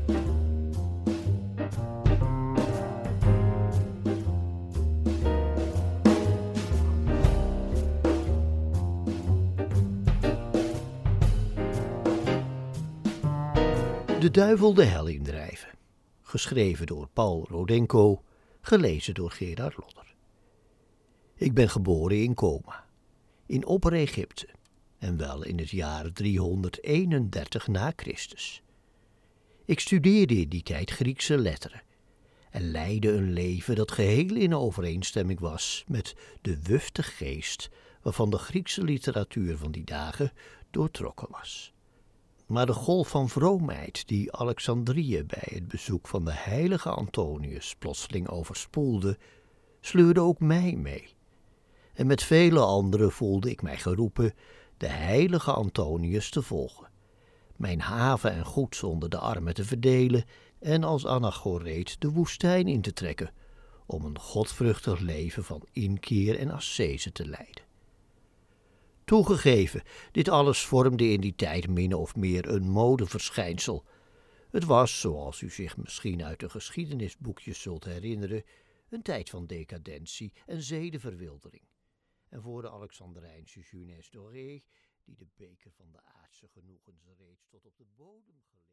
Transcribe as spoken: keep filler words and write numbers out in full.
De duivel de hel indrijven. Geschreven door Paul Rodenko, gelezen door Gerard Lodder. Ik ben geboren in Coma, in Opper-Egypte, en wel in het jaar driehonderdeenendertig na Christus. Ik studeerde in die tijd Griekse letteren en leidde een leven dat geheel in overeenstemming was met de wufte geest waarvan de Griekse literatuur van die dagen doortrokken was. Maar de golf van vroomheid die Alexandrië bij het bezoek van de heilige Antonius plotseling overspoelde, sleurde ook mij mee. En met vele anderen voelde ik mij geroepen de heilige Antonius te volgen, mijn haven en goeds onder de armen te verdelen en als anachoreet de woestijn in te trekken, om een godvruchtig leven van inkeer en ascese te leiden. Toegegeven, dit alles vormde in die tijd min of meer een modeverschijnsel. Het was, zoals u zich misschien uit de geschiedenisboekjes zult herinneren, een tijd van decadentie en zedenverwildering. En voor de Alexandrijnse jeunesse dorée, die de beker van de aardse genoegens reeds tot op de bodem geleid